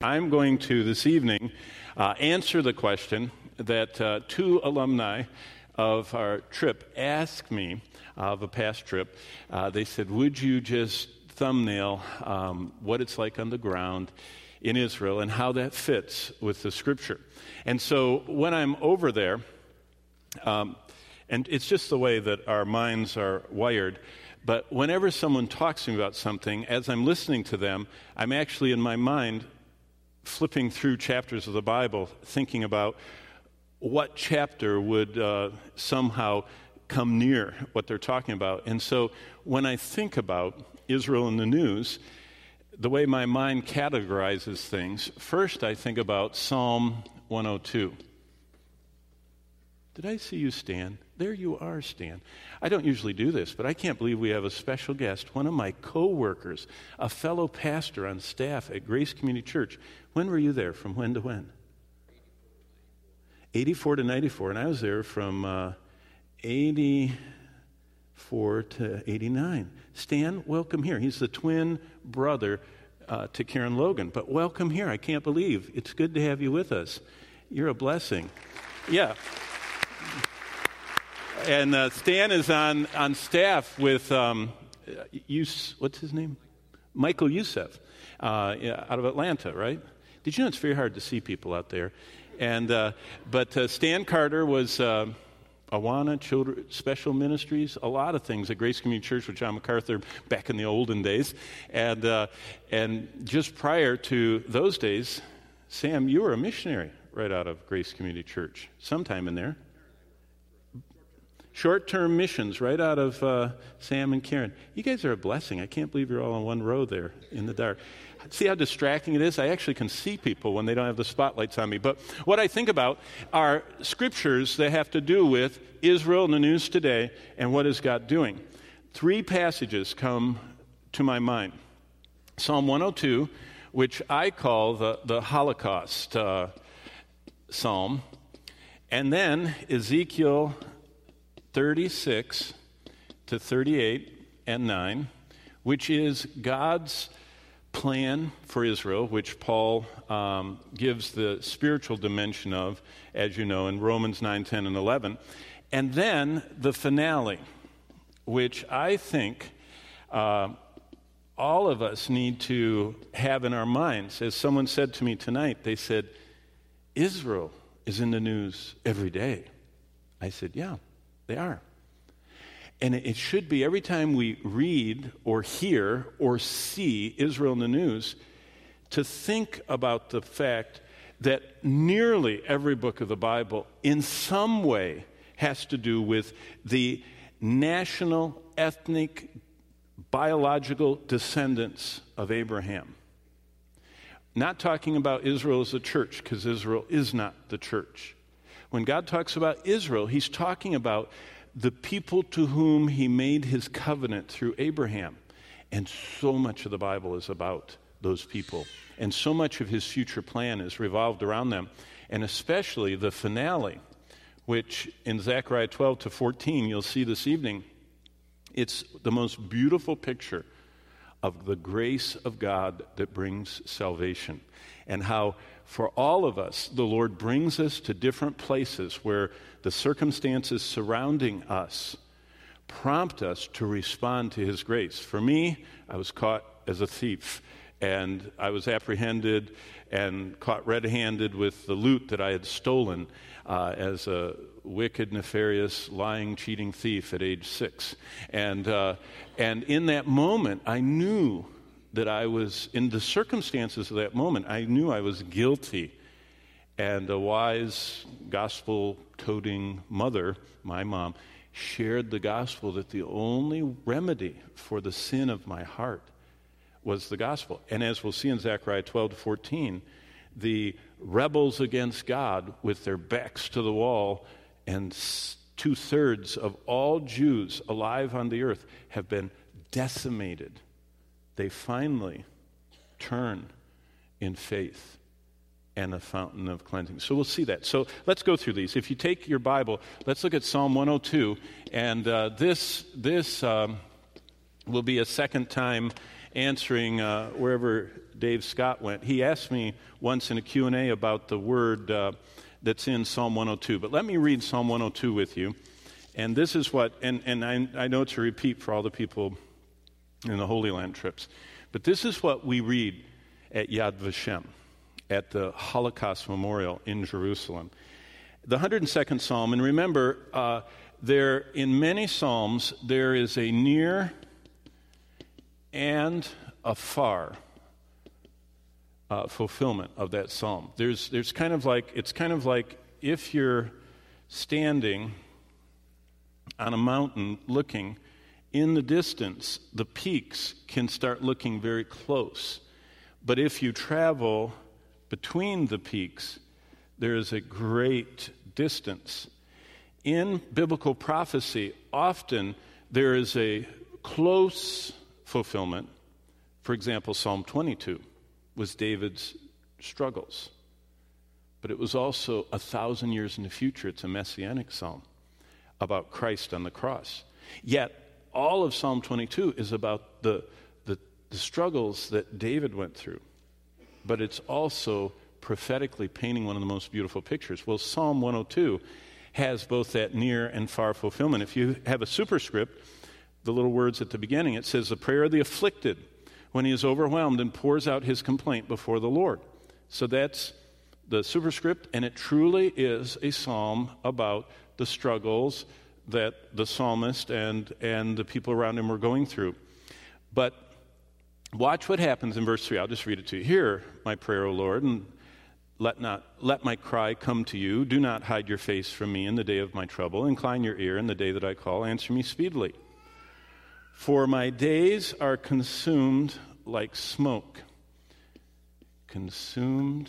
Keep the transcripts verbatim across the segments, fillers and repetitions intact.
I'm going to, this evening, uh, answer the question that uh, two alumni of our trip asked me, uh, of a past trip. Uh, they said, would you just thumbnail um, what it's like on the ground in Israel and how that fits with the Scripture? And so when I'm over there, um, and it's just the way that our minds are wired, but whenever someone talks to me about something, as I'm listening to them, I'm actually in my mind flipping through chapters of the Bible, thinking about what chapter would uh, somehow come near what they're talking about. And so when I think about Israel in the news, the way my mind categorizes things, first I think about Psalm one oh two. Did I see you, Stan? There you are, Stan. I don't usually do this, but I can't believe we have a special guest, one of my co-workers, a fellow pastor on staff at Grace Community Church. When were you there? From when to when? eighty-four to ninety-four, and I was there from uh, eighty-four to eighty-nine. Stan, welcome here. He's the twin brother uh, to Karen Logan, but welcome here. I can't believe. It's good to have you with us. You're a blessing. Yeah. And uh, Stan is on, on staff with, um, Yus, what's his name? Michael Youssef, uh, out of Atlanta, right? Did you know it's very hard to see people out there? And uh, But uh, Stan Carter was uh, Awana Children Special Ministries, a lot of things at Grace Community Church with John MacArthur back in the olden days. And, uh, and just prior to those days, Sam, you were a missionary right out of Grace Community Church, sometime in there. Short-term missions right out of uh, Sam and Karen. You guys are a blessing. I can't believe you're all on one row there in the dark. See how distracting it is? I actually can see people when they don't have the spotlights on me. But what I think about are scriptures that have to do with Israel in the news today and what is God doing. Three passages come to my mind. Psalm one oh two, which I call the, the Holocaust uh, Psalm. And then Ezekiel thirty-six to thirty-eight and nine, which is God's plan for Israel, which Paul um, gives the spiritual dimension of, as you know, in Romans nine, ten, and eleven. And then the finale, which I think uh, all of us need to have in our minds. As someone said to me tonight, they said, Israel is in the news every day. I said, yeah. They are. And it should be every time we read or hear or see Israel in the news to think about the fact that nearly every book of the Bible in some way has to do with the national, ethnic, biological descendants of Abraham. Not talking about Israel as a church, because Israel is not the church. When God talks about Israel, he's talking about the people to whom he made his covenant through Abraham. And so much of the Bible is about those people. And so much of his future plan is revolved around them. And especially the finale, which in Zechariah twelve to fourteen, you'll see this evening, it's the most beautiful picture of the grace of God that brings salvation. And how for all of us, the Lord brings us to different places where the circumstances surrounding us prompt us to respond to his grace. For me, I was caught as a thief, and I was apprehended and caught red-handed with the loot that I had stolen uh, as a wicked, nefarious, lying, cheating thief at age six. And, uh, and in that moment, I knew that I was, in the circumstances of that moment, I knew I was guilty. And a wise, gospel-toting mother, my mom, shared the gospel that the only remedy for the sin of my heart was the gospel. And as we'll see in Zechariah twelve to fourteen, the rebels against God with their backs to the wall, and two-thirds of all Jews alive on the earth have been decimated. They finally turn in faith and a fountain of cleansing. So we'll see that. So let's go through these. If you take your Bible, let's look at Psalm one oh two. And uh, this this um, will be a second time answering uh, wherever Dave Scott went. He asked me once in a Q and A about the word uh, that's in Psalm one oh two. But let me read Psalm one oh two with you. And this is what, and, and I, I know it's a repeat for all the people in the Holy Land trips, but this is what we read at Yad Vashem, at the Holocaust Memorial in Jerusalem. The one hundred second Psalm, and remember, uh, there in many Psalms, there is a near and a far uh, fulfillment of that Psalm. There's, there's kind of like, it's kind of like if you're standing on a mountain looking, in the distance, the peaks can start looking very close. But if you travel between the peaks, there is a great distance. In biblical prophecy, often there is a close fulfillment. For example, Psalm twenty-two was David's struggles. But it was also a thousand years in the future. It's a messianic psalm about Christ on the cross. Yet, all of Psalm twenty-two is about the, the, the struggles that David went through. But it's also prophetically painting one of the most beautiful pictures. Well, Psalm one oh two has both that near and far fulfillment. If you have a superscript, the little words at the beginning, it says, the prayer of the afflicted when he is overwhelmed and pours out his complaint before the Lord. So that's the superscript, and it truly is a psalm about the struggles that the psalmist and, and the people around him were going through. But watch what happens in verse three. I'll just read it to you. Hear my prayer, O Lord, and let not let my cry come to you. Do not hide your face from me in the day of my trouble. Incline your ear in the day that I call. Answer me speedily. For my days are consumed like smoke. Consumed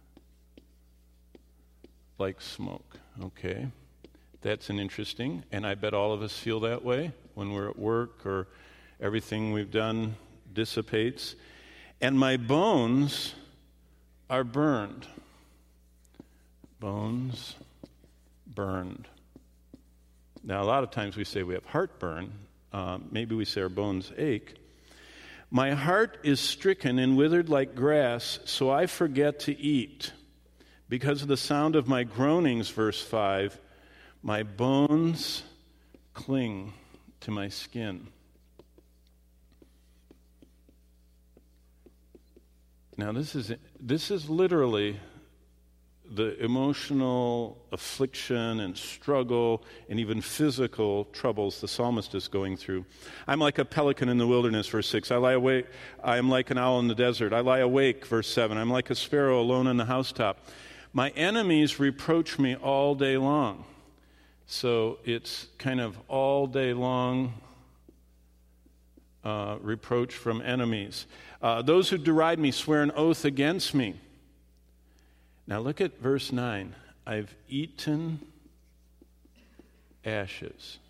like smoke. Okay. That's an interesting, and I bet all of us feel that way when we're at work or everything we've done dissipates. And my bones are burned. Bones burned. Now, a lot of times we say we have heartburn. Uh, maybe we say our bones ache. My heart is stricken and withered like grass, so I forget to eat. Because of the sound of my groanings, verse five, my bones cling to my skin. Now, this is this is literally the emotional affliction and struggle and even physical troubles the psalmist is going through. I'm like a pelican in the wilderness, verse six. I lie awake. I am like an owl in the desert. I lie awake, verse seven. I'm like a sparrow alone on the housetop. My enemies reproach me all day long. So it's kind of all day long uh, reproach from enemies. Uh, those who deride me swear an oath against me. Now look at verse nine. I've eaten ashes.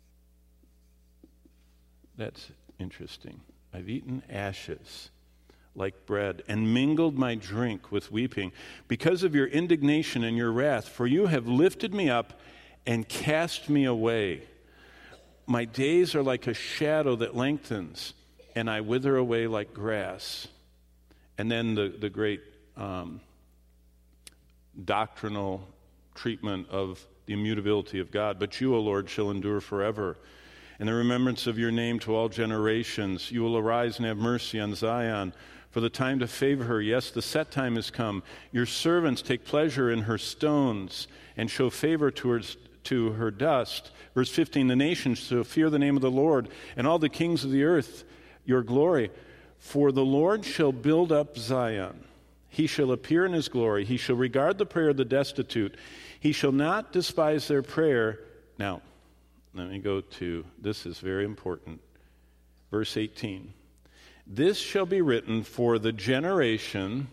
That's interesting. I've eaten ashes like bread, and mingled my drink with weeping, because of your indignation and your wrath, for you have lifted me up and cast me away. My days are like a shadow that lengthens, and I wither away like grass. And then the, the great um, doctrinal treatment of the immutability of God. But you, O Lord, shall endure forever. In the remembrance of your name to all generations, you will arise and have mercy on Zion. For the time to favor her, yes, the set time has come. Your servants take pleasure in her stones and show favor to her, to her dust. Verse fifteen, the nations shall fear the name of the Lord, and all the kings of the earth your glory. For the Lord shall build up Zion. He shall appear in his glory. He shall regard the prayer of the destitute. He shall not despise their prayer. Now, let me go to, this is very important. Verse eighteen. This shall be written for the generation.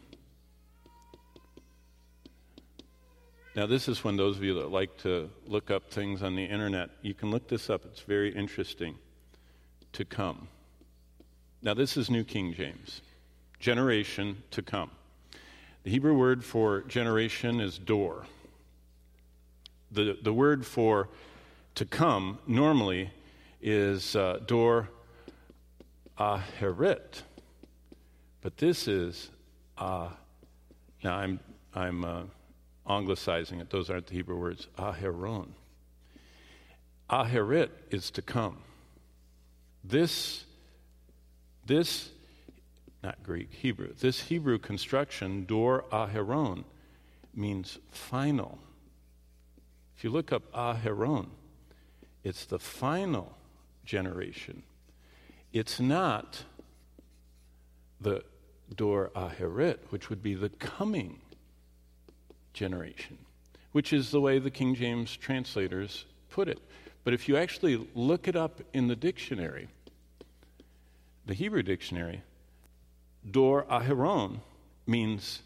Now, this is when those of you that like to look up things on the internet, you can look this up. It's very interesting. To come. Now, this is New King James. Generation to come. The Hebrew word for generation is dor. The, the word for to come normally is uh, dor aherit. But this is, ah, uh, now I'm, I'm uh, anglicizing it. Those aren't the Hebrew words. Aharon. Aharit is to come. This, this, not Greek, Hebrew, this Hebrew construction, Dor Aharon, means final. If you look up Aharon, it's the final generation. It's not the Dor Aharit, which would be the coming generation, which is the way the King James translators put it. But if you actually look it up in the dictionary, the Hebrew dictionary, Dor Aharon means,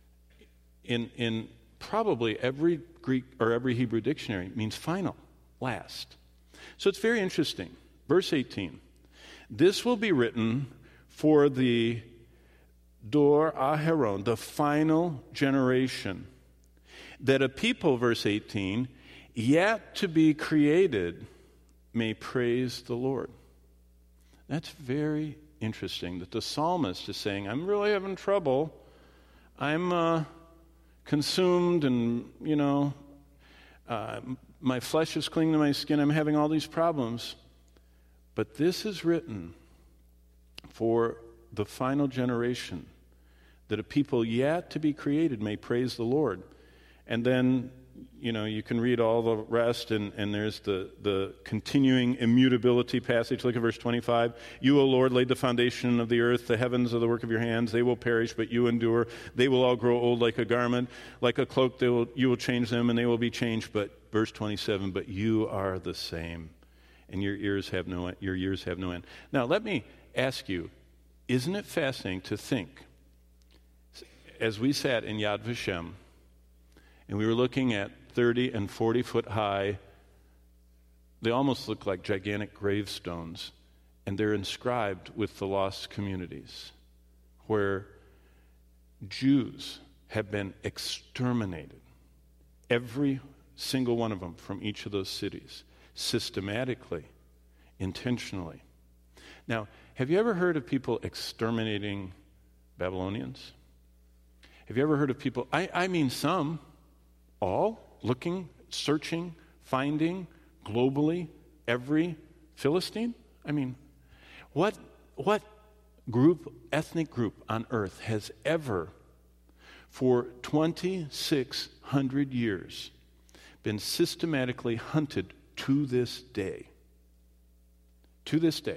in in probably every Greek or every Hebrew dictionary, means final, last. So it's very interesting. Verse eighteen, this will be written for the Dor Aharon, the final generation, that a people, verse eighteen, yet to be created may praise the Lord. That's very interesting that the psalmist is saying, I'm really having trouble. I'm uh, consumed and, you know, uh, my flesh is clinging to my skin. I'm having all these problems. But this is written for the final generation, that a people yet to be created may praise the Lord. And then, you know, you can read all the rest, and, and there's the, the continuing immutability passage. Look at verse twenty-five. You, O Lord, laid the foundation of the earth. The heavens are the work of your hands. They will perish, but you endure. They will all grow old like a garment. Like a cloak, they will, you will change them, and they will be changed. But verse twenty-seven, but you are the same, and your ears have no your years have no end. Now, let me ask you, isn't it fascinating to think, as we sat in Yad Vashem, and we were looking at thirty and forty foot high, they almost look like gigantic gravestones, and they're inscribed with the lost communities, where Jews have been exterminated, every single one of them from each of those cities, systematically, intentionally. Now, have you ever heard of people exterminating Babylonians? Have you ever heard of people, I, I mean some, all, looking, searching, finding, globally, every Philistine? I mean, what what group, ethnic group on earth has ever, for twenty-six hundred years, been systematically hunted to this day? To this day,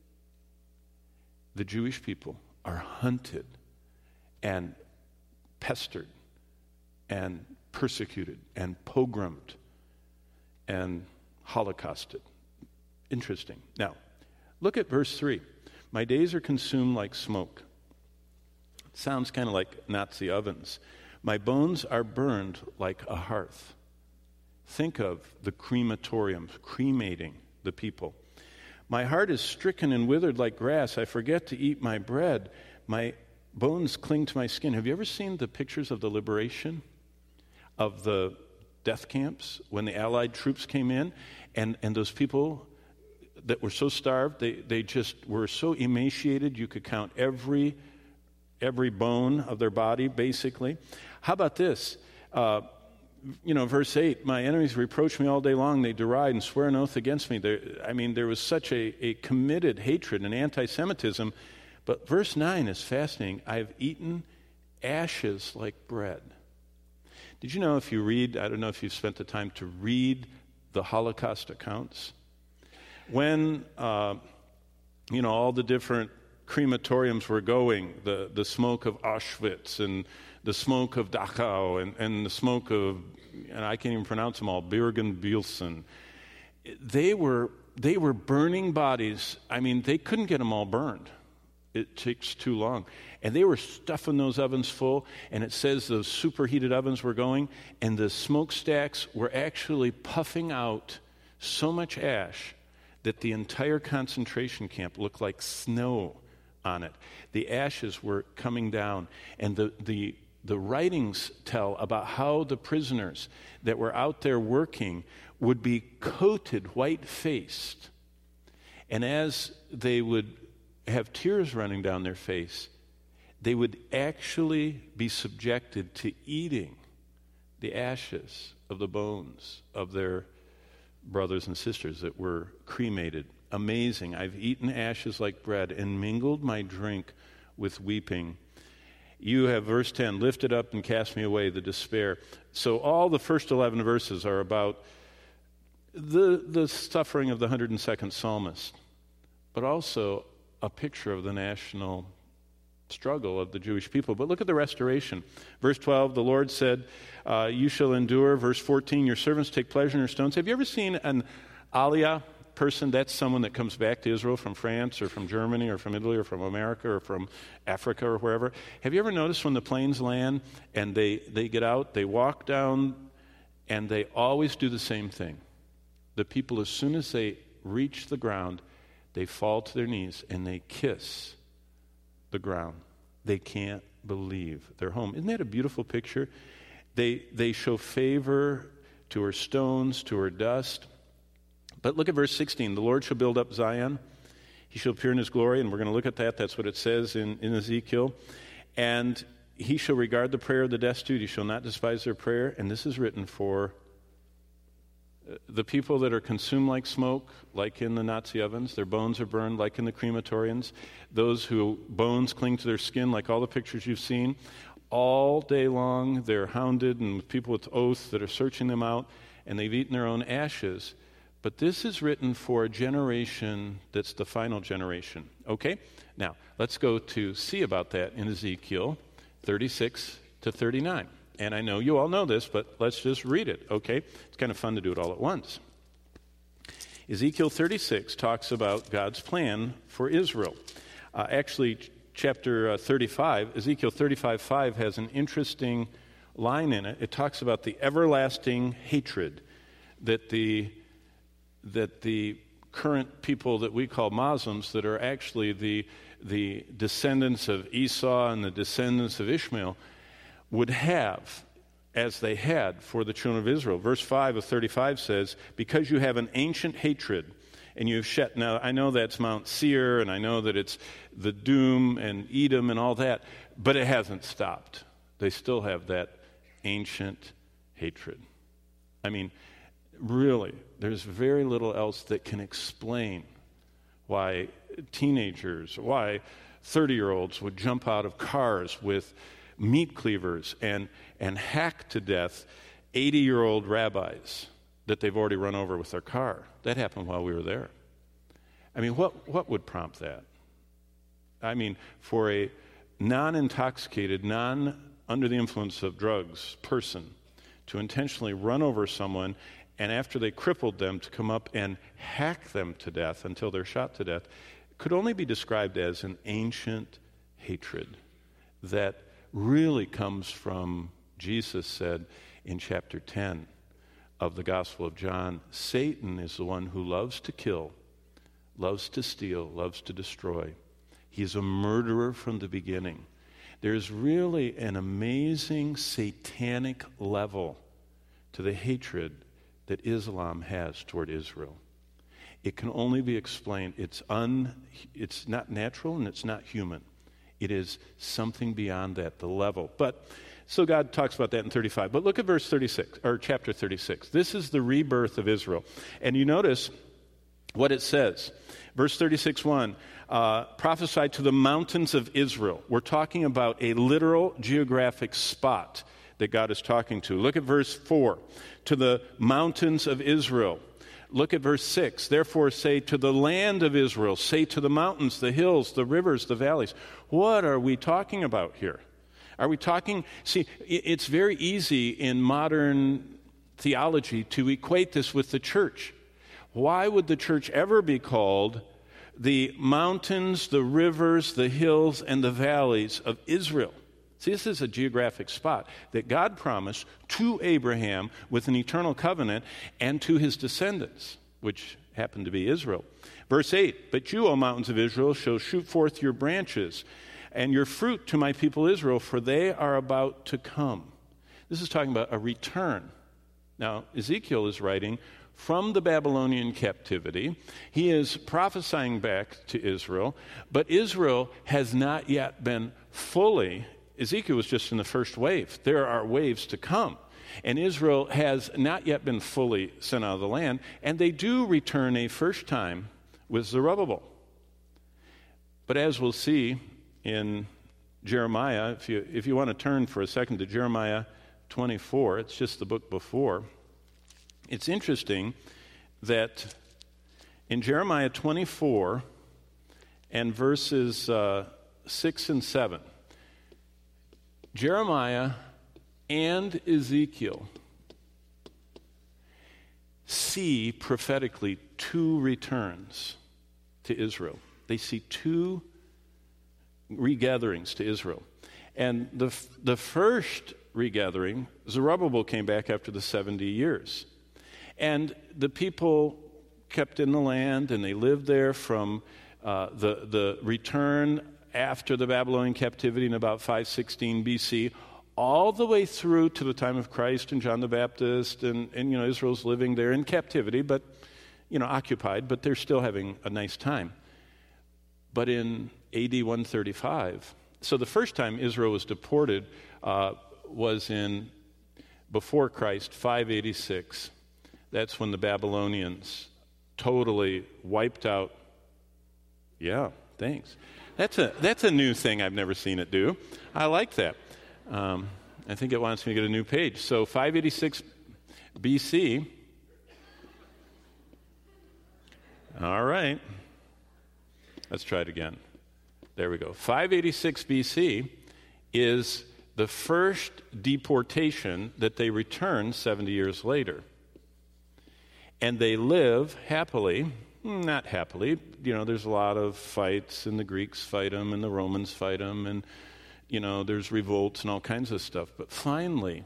the Jewish people are hunted and pestered and persecuted and pogromed and holocausted. Interesting. Now, look at verse three. My days are consumed like smoke. It sounds kind of like Nazi ovens. My bones are burned like a hearth. Think of the crematoriums, cremating the people. My heart is stricken and withered like grass. I forget to eat my bread. My bones cling to my skin. Have you ever seen the pictures of the liberation of the death camps when the Allied troops came in, and, and those people that were so starved, they, they just were so emaciated, you could count every every bone of their body, basically. How about this? Uh, you know, verse eight, my enemies reproach me all day long. They deride and swear an oath against me. There, I mean, there was such a, a committed hatred and anti-Semitism. But verse nine is fascinating. I've eaten ashes like bread. Did you know, if you read, I don't know if you've spent the time to read the Holocaust accounts, when, uh, you know, all the different crematoriums were going, the, the smoke of Auschwitz and the smoke of Dachau and, and the smoke of, and I can't even pronounce them all, Bergen-Belsen, they were, they were burning bodies. I mean, they couldn't get them all burned. It takes too long. And they were stuffing those ovens full, and it says those superheated ovens were going, and the smokestacks were actually puffing out so much ash that the entire concentration camp looked like snow on it. The ashes were coming down, and the, the, the writings tell about how the prisoners that were out there working would be coated white-faced. And as they would have tears running down their face, they would actually be subjected to eating the ashes of the bones of their brothers and sisters that were cremated. Amazing. I've eaten ashes like bread and mingled my drink with weeping. You have, verse ten, lifted up and cast me away, the despair. So all the first eleven verses are about the, the suffering of the one hundred second psalmist, but also a picture of the national struggle of the Jewish people. But look at the restoration. Verse twelve, the Lord said, uh, you shall endure. Verse fourteen, your servants take pleasure in your stones. Have you ever seen an aliyah person? That's someone that comes back to Israel from France or from Germany or from Italy or from America or from Africa or wherever. Have you ever noticed when the planes land and they, they get out, they walk down, and they always do the same thing? The people, as soon as they reach the ground, they fall to their knees and they kiss the ground. They can't believe they're home. Isn't that a beautiful picture? They, they show favor to her stones, to her dust. But look at verse sixteen. The Lord shall build up Zion. He shall appear in his glory, and we're going to look at that. That's what it says in, in Ezekiel. And he shall regard the prayer of the destitute. He shall not despise their prayer. And this is written for the people that are consumed like smoke, like in the Nazi ovens. Their bones are burned like in the crematoriums. Those whose bones cling to their skin, like all the pictures you've seen. All day long, they're hounded, and people with oaths that are searching them out, and they've eaten their own ashes. But this is written for a generation that's the final generation. Okay? Now, let's go to see about that in Ezekiel thirty-six to thirty-nine. And I know you all know this, but let's just read it, okay? It's kind of fun to do it all at once. Ezekiel thirty-six talks about God's plan for Israel. Uh, actually, ch- chapter uh, thirty-five, Ezekiel thirty-five five has an interesting line in it. It talks about the everlasting hatred that the that the current people that we call Muslims, that are actually the the descendants of Esau and the descendants of Ishmael, would have, as they had for the children of Israel. Verse five of thirty-five says, because you have an ancient hatred, and you have shed. Now, I know that's Mount Seir, and I know that it's the Doom and Edom and all that, but it hasn't stopped. They still have that ancient hatred. I mean, really, there's very little else that can explain why teenagers, why thirty-year-olds would jump out of cars with meat cleavers and, and hack to death eighty-year-old rabbis that they've already run over with their car. That happened while we were there. I mean, what, what would prompt that? I mean, for a non-intoxicated, non-under the influence of drugs person to intentionally run over someone, and after they crippled them, to come up and hack them to death until they're shot to death, could only be described as an ancient hatred that really comes from, Jesus said in chapter ten of the Gospel of John, Satan is the one who loves to kill, loves to steal, loves to destroy. He is a murderer from the beginning. There's really an amazing satanic level to the hatred that Islam has toward Israel. It can only be explained. It's un, it's not natural and it's not human. It is something beyond that, the level. But so God talks about that in thirty-five. But look at verse thirty-six, or chapter thirty-six. This is the rebirth of Israel. And you notice what it says. Verse thirty-six one, uh, prophesy to the mountains of Israel. We're talking about a literal geographic spot that God is talking to. Look at verse four, to the mountains of Israel. Look at verse six. Therefore say to the land of Israel, say to the mountains, the hills, the rivers, the valleys. What are we talking about here? Are we talking, see, it's very easy in modern theology to equate this with the church. Why would the church ever be called the mountains, the rivers, the hills, and the valleys of Israel? See, this is a geographic spot that God promised to Abraham with an eternal covenant and to his descendants, which happened to be Israel. Verse eight, but you, O mountains of Israel, shall shoot forth your branches and your fruit to my people Israel, for they are about to come. This is talking about a return. Now, Ezekiel is writing from the Babylonian captivity. He is prophesying back to Israel, but Israel has not yet been fully, Ezekiel was just in the first wave. There are waves to come. And Israel has not yet been fully sent out of the land, and they do return a first time with Zerubbabel. But as we'll see in Jeremiah, if you, if you want to turn for a second to Jeremiah twenty-four, it's just the book before. It's interesting that in Jeremiah twenty-four and verses uh, six and seven, Jeremiah and Ezekiel see prophetically two returns to Israel. They see two regatherings to Israel. And the, the first regathering, Zerubbabel came back after the seventy years. And the people kept in the land, and they lived there from uh, the, the return after the Babylonian captivity in about five sixteen B C, all the way through to the time of Christ and John the Baptist, and, and you know, Israel's living there in captivity, but, you know, occupied, but they're still having a nice time. But in A D one thirty-five, so the first time Israel was deported uh, was in, before Christ, five eighty-six. That's when the Babylonians totally wiped out. Yeah, thanks. That's a, that's a new thing. I've never seen it do. I like that. Um, I think it wants me to get a new page. So five eighty-six B C. All right. Let's try it again. There we go. five eighty-six B C is the first deportation that they return seventy years later. And they live happily, not happily. You know, there's a lot of fights, and the Greeks fight them, and the Romans fight them, and you know, there's revolts and all kinds of stuff. But finally,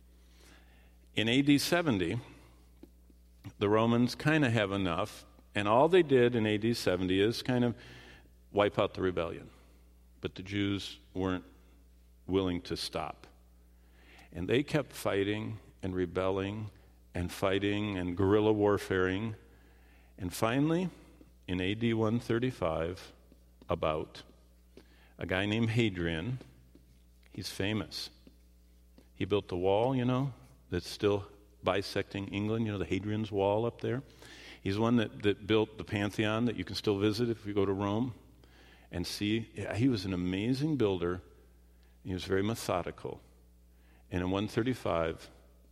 in A D seventy, the Romans kind of have enough, and all they did in A D seventy is kind of wipe out the rebellion. But the Jews weren't willing to stop. And they kept fighting and rebelling and fighting and guerrilla warfaring. And finally, in A D one thirty-five, about, a guy named Hadrian. He's famous. He built the wall, you know, that's still bisecting England, you know, the Hadrian's Wall up there. He's one that, that built the Pantheon that you can still visit if you go to Rome and see. Yeah, he was an amazing builder. He was very methodical. And in one thirty-five,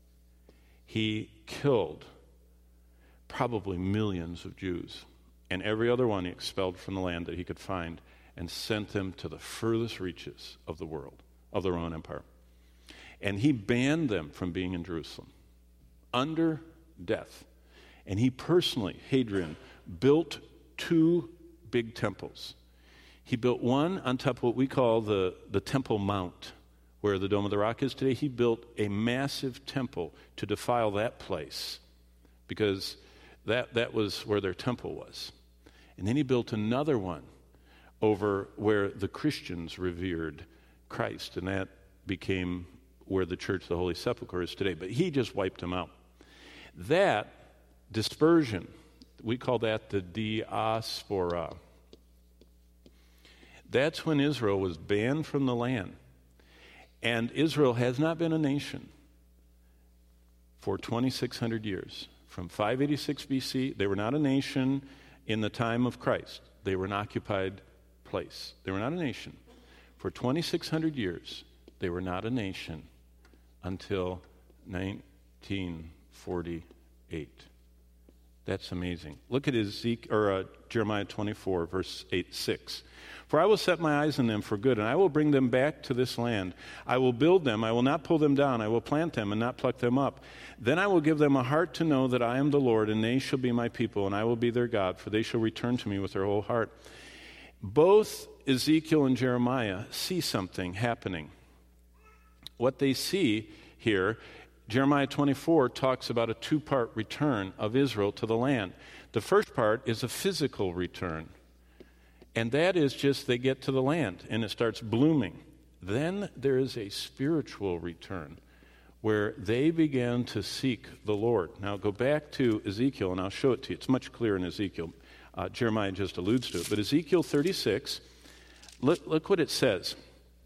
he killed probably millions of Jews. And every other one he expelled from the land that he could find and sent them to the furthest reaches of the world, of the Roman Empire. And he banned them from being in Jerusalem under death. And he personally, Hadrian, built two big temples. He built one on top of what we call the, the Temple Mount, where the Dome of the Rock is today. He built a massive temple to defile that place because that, that was where their temple was. And then he built another one over where the Christians revered Christ, and that became where the Church of the Holy Sepulchre is today. But he just wiped them out. That dispersion, we call that the diaspora. That's when Israel was banned from the land. And Israel has not been a nation for twenty-six hundred years. From five eighty-six B C, they were not a nation in the time of Christ. They were an occupied place. They were not a nation. For twenty-six hundred years, they were not a nation until nineteen forty-eight. That's amazing. Look at Ezekiel, or uh, Jeremiah twenty-four, verse eight, six. For I will set my eyes on them for good, and I will bring them back to this land. I will build them, I will not pull them down. I will plant them and not pluck them up. Then I will give them a heart to know that I am the Lord, and they shall be my people, and I will be their God, for they shall return to me with their whole heart. Both Ezekiel and Jeremiah see something happening. What they see here, Jeremiah twenty-four talks about a two-part return of Israel to the land. The first part is a physical return. And that is just they get to the land and it starts blooming. Then there is a spiritual return where they began to seek the Lord. Now go back to Ezekiel, and I'll show it to you. It's much clearer in Ezekiel. Uh, Jeremiah just alludes to it. But Ezekiel thirty-six, look, look what it says.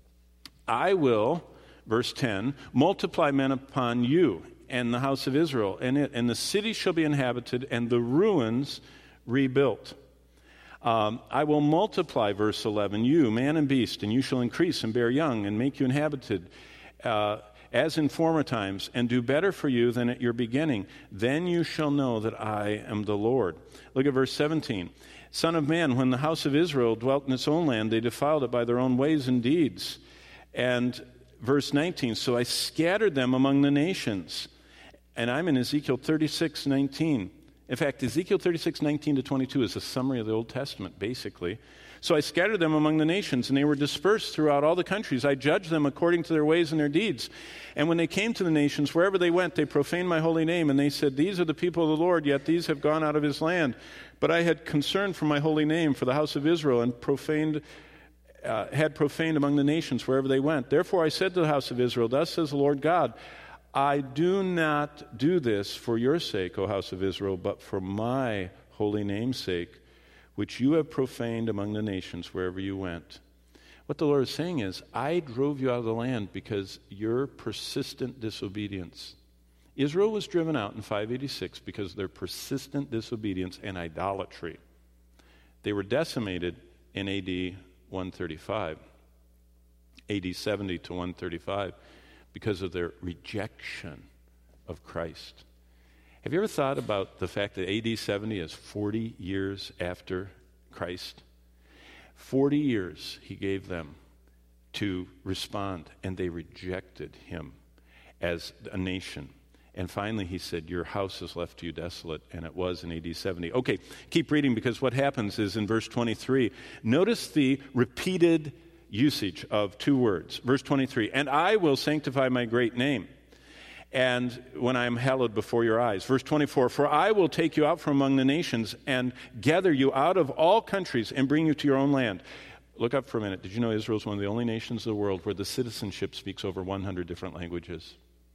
I will, verse ten, multiply men upon you and the house of Israel, and it, and the city shall be inhabited, and the ruins rebuilt. Um, I will multiply, verse eleven, you, man and beast, and you shall increase and bear young, and make you inhabited, uh, as in former times, and do better for you than at your beginning. Then you shall know that I am the Lord. Look at verse seventeen. Son of man, when the house of Israel dwelt in its own land, they defiled it by their own ways and deeds. And verse nineteen, so I scattered them among the nations. And I'm in Ezekiel thirty-six nineteen. In fact, Ezekiel thirty-six nineteen to twenty-two is a summary of the Old Testament, basically. So I scattered them among the nations, and they were dispersed throughout all the countries. I judged them according to their ways and their deeds. And when they came to the nations, wherever they went, they profaned my holy name, and they said, these are the people of the Lord, yet these have gone out of his land. But I had concern for my holy name, for the house of Israel, and profaned, uh, had profaned among the nations wherever they went. Therefore I said to the house of Israel, thus says the Lord God, I do not do this for your sake, O house of Israel, but for my holy name's sake, which you have profaned among the nations wherever you went. What the Lord is saying is, I drove you out of the land because your persistent disobedience. Israel was driven out in five eighty-six because of their persistent disobedience and idolatry. They were decimated in A D one thirty-five, A D seventy to one thirty-five, because of their rejection of Christ. Have you ever thought about the fact that A D seventy is forty years after Christ? forty years he gave them to respond, and they rejected him as a nation. And finally he said, your house is left to you desolate, and it was in A D seventy. Okay, keep reading, because what happens is in verse twenty-three, notice the repeated usage of two words. Verse twenty-three, and I will sanctify my great name, and when I am hallowed before your eyes. Verse twenty-four, for I will take you out from among the nations and gather you out of all countries and bring you to your own land. Look up for a minute. Did you know Israel is one of the only nations of the world where the citizenship speaks over one hundred different languages?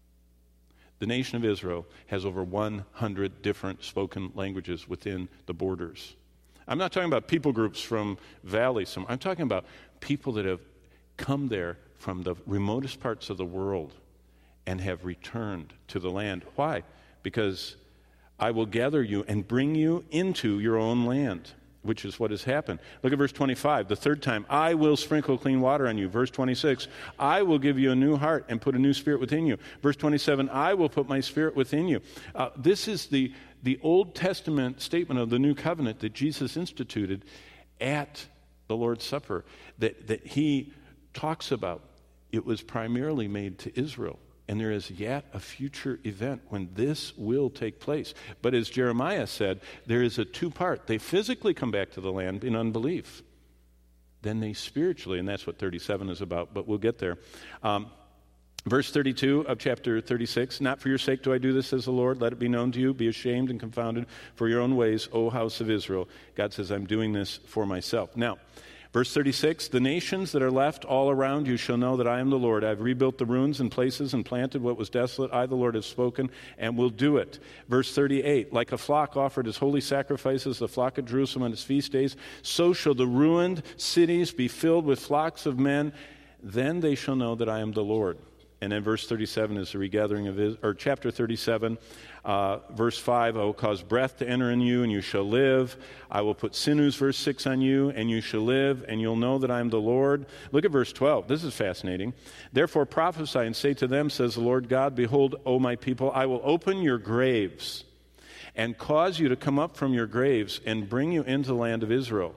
The nation of Israel has over one hundred different spoken languages within the borders. I'm not talking about people groups from valleys. Somewhere. I'm talking about people that have come there from the remotest parts of the world and have returned to the land. Why? Because I will gather you and bring you into your own land, which is what has happened. Look at verse twenty-five, the third time. I will sprinkle clean water on you. Verse twenty-six, I will give you a new heart and put a new spirit within you. Verse twenty-seven, I will put my spirit within you. Uh, this is the, the Old Testament statement of the new covenant that Jesus instituted at the Lord's Supper, that, that he talks about. It was primarily made to Israel. And there is yet a future event when this will take place. But as Jeremiah said, there is a two-part. They physically come back to the land in unbelief. Then they spiritually, and that's what thirty-seven is about, but we'll get there. Um, verse thirty-two of chapter thirty-six, not for your sake do I do this, says the Lord. Let it be known to you. Be ashamed and confounded for your own ways, O house of Israel. God says, I'm doing this for myself. Now, verse thirty-six, the nations that are left all around you shall know that I am the Lord. I have rebuilt the ruins and places and planted what was desolate. I, the Lord, have spoken and will do it. Verse thirty-eight, like a flock offered as holy sacrifices, the flock of Jerusalem on its feast days, so shall the ruined cities be filled with flocks of men. Then they shall know that I am the Lord. And then verse thirty-seven is the regathering of Israel, or chapter thirty-seven, uh, verse five, I will cause breath to enter in you, and you shall live. I will put sinews, verse six, on you, and you shall live, and you'll know that I am the Lord. Look at verse twelve. This is fascinating. Therefore prophesy and say to them, says the Lord God, behold, O my people, I will open your graves and cause you to come up from your graves and bring you into the land of Israel.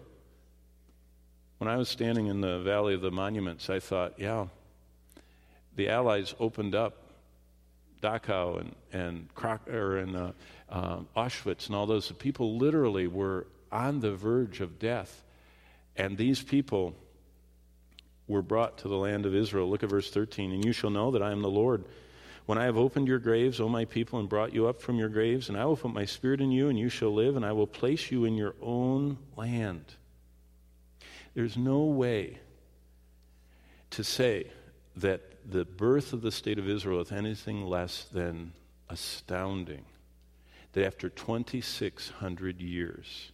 When I was standing in the Valley of the Monuments, I thought, yeah, the Allies opened up Dachau and and, Krak- or and uh, uh, Auschwitz and all those. The people literally were on the verge of death, and these people were brought to the land of Israel. Look at verse thirteen. And you shall know that I am the Lord, when I have opened your graves, O my people, and brought you up from your graves, and I will put my spirit in you, and you shall live, and I will place you in your own land. There's no way to say that the birth of the state of Israel is anything less than astounding. That after twenty-six hundred years,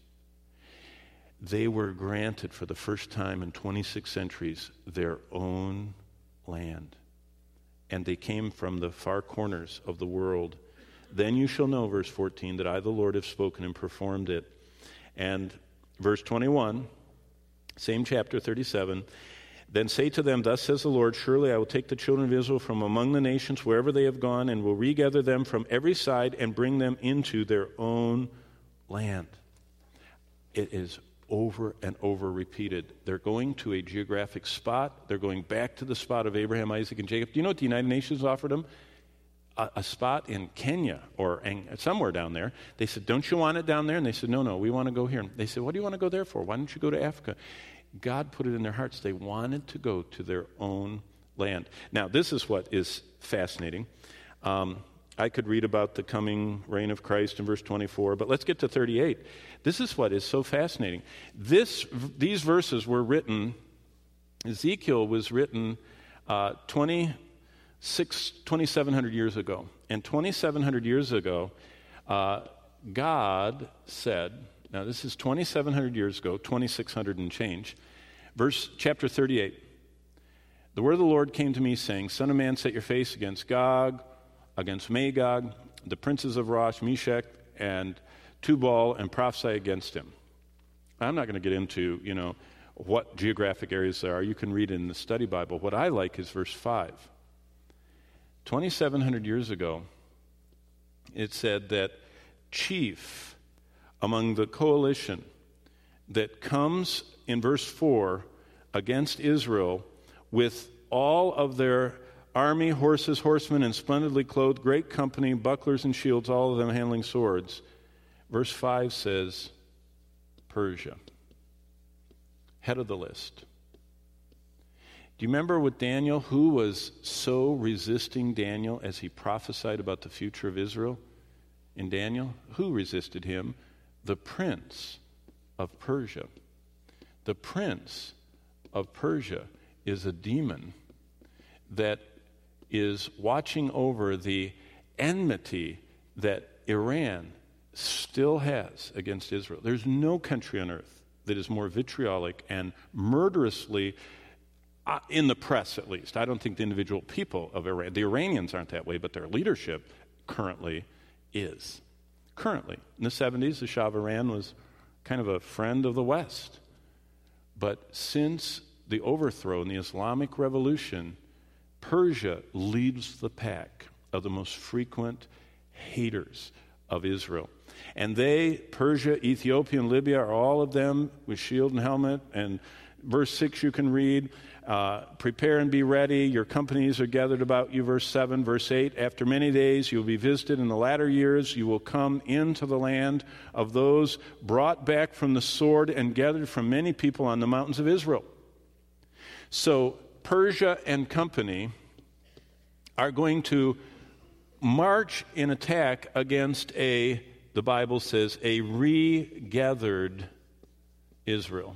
they were granted for the first time in twenty-six centuries their own land. And they came from the far corners of the world. Then you shall know, verse fourteen, that I, the Lord, have spoken and performed it. And verse twenty-one, same chapter, thirty-seven, then say to them, thus says the Lord, surely I will take the children of Israel from among the nations wherever they have gone, and will regather them from every side and bring them into their own land. It is over and over repeated. They're going to a geographic spot. They're going back to the spot of Abraham, Isaac, and Jacob. Do you know what the United Nations offered them? A, a spot in Kenya or somewhere down there. They said, don't you want it down there? And they said, no, no, we want to go here. And they said, what do you want to go there for? Why don't you go to Africa? God put it in their hearts. They wanted to go to their own land. Now, this is what is fascinating. Um, I could read about the coming reign of Christ in verse twenty-four, but let's get to thirty-eight. This is what is so fascinating. This, these verses were written, Ezekiel was written uh, twenty-six, twenty-seven hundred years ago. And twenty-seven hundred years ago, uh, God said, now this is twenty-seven hundred years ago, twenty-six hundred and change, verse chapter thirty-eight. The word of the Lord came to me saying, Son of man, set your face against Gog, against Magog, the princes of Rosh, Meshach, and Tubal, and prophesy against him. I'm not going to get into, you know, what geographic areas there are. You can read it in the study Bible. What I like is verse five. twenty-seven hundred years ago, it said that chief among the coalition that comes in verse four against Israel with all of their army, horses, horsemen, and splendidly clothed, great company, bucklers and shields, all of them handling swords. Verse five says, Persia, head of the list. Do you remember with Daniel, who was so resisting Daniel as he prophesied about the future of Israel in Daniel? Who resisted him? The prince of Persia. The prince of Persia is a demon that is watching over the enmity that Iran still has against Israel. There's no country on earth that is more vitriolic and murderously, uh, in the press at least. I don't think the individual people of Iran, the Iranians aren't that way, but their leadership currently is. Currently. In the seventies, the Shah of Iran was kind of a friend of the West. But since the overthrow in the Islamic Revolution, Persia leads the pack of the most frequent haters of Israel. And they, Persia, Ethiopia, and Libya, are all of them with shield and helmet. And verse six you can read, uh, prepare and be ready. Your companies are gathered about you. Verse seven, verse eight, after many days you will be visited. In the latter years you will come into the land of those brought back from the sword and gathered from many people on the mountains of Israel. So Persia and company are going to march in attack against a, the Bible says, a regathered Israel.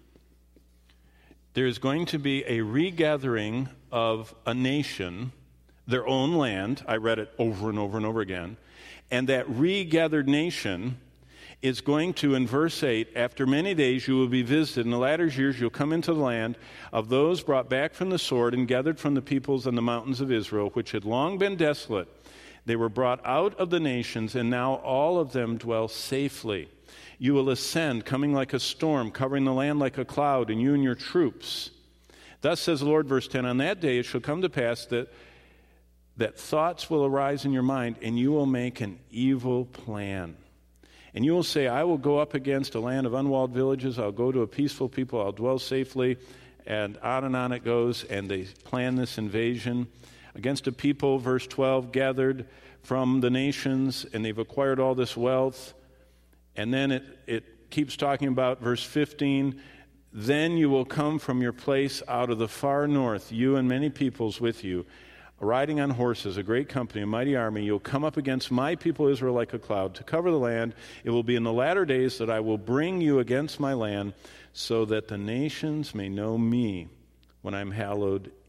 There is going to be a regathering of a nation, their own land. I read it over and over and over again. And that regathered nation is going to, in verse eight, after many days you will be visited. In the latter years you'll come into the land of those brought back from the sword and gathered from the peoples on the mountains of Israel, which had long been desolate. They were brought out of the nations, and now all of them dwell safely. You will ascend, coming like a storm, covering the land like a cloud, and you and your troops. Thus says the Lord, verse ten, on that day it shall come to pass that, that thoughts will arise in your mind, and you will make an evil plan. And you will say, I will go up against a land of unwalled villages. I'll go to a peaceful people. I'll dwell safely. And on and on it goes. And they plan this invasion against a people, verse twelve, gathered from the nations. And they've acquired all this wealth. And then it, it keeps talking about verse fifteen. Then you will come from your place out of the far north, you and many peoples with you, riding on horses, a great company, a mighty army. You'll come up against my people Israel like a cloud to cover the land. It will be in the latter days that I will bring you against my land, so that the nations may know me when I'm hallowed